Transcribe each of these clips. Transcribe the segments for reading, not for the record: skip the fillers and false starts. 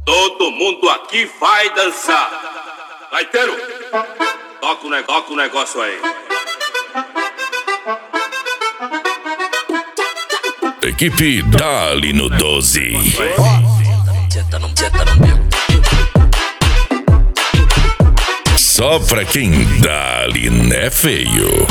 Todo mundo aqui vai dançar. Gaiteiro, toca o negócio aí. Equipe Dali no 12. Só pra quem Dali né feio.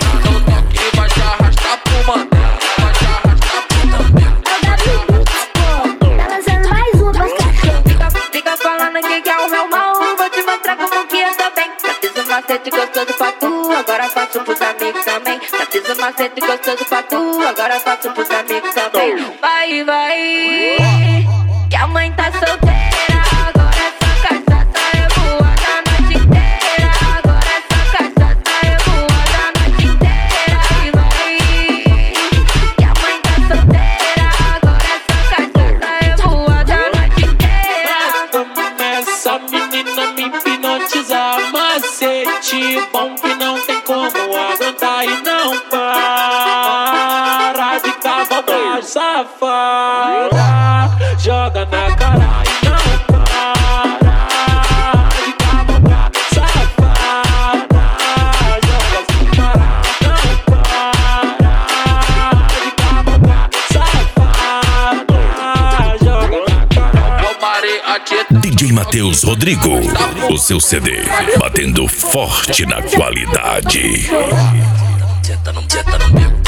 Fica falando que é o meu mal, vou te mostrar como que eu tô bem. Já fiz um macete gostoso pra tu, agora faço pros amigos também. Já fiz um macete gostoso pra tu, agora faço pros amigos também. Vai, vai, que a mãe tá solteira, agora essa cachaça é boa da noite inteira. Agora essa cachaça é boa da noite inteira. Vai, que a mãe tá solteira, agora essa cachaça é boa da noite inteira. Essa menina me hipnotizar, macete bom que não tem como aguentar e não para de cavalgar, safada, joga na cara e não para de cavalgar, safada, joga sem parar, não para de cavalgar, safada, joga na cara. É o Mariachi. DJ Matheus Rodrigo, o seu CD, batendo forte na qualidade. Senta no meu.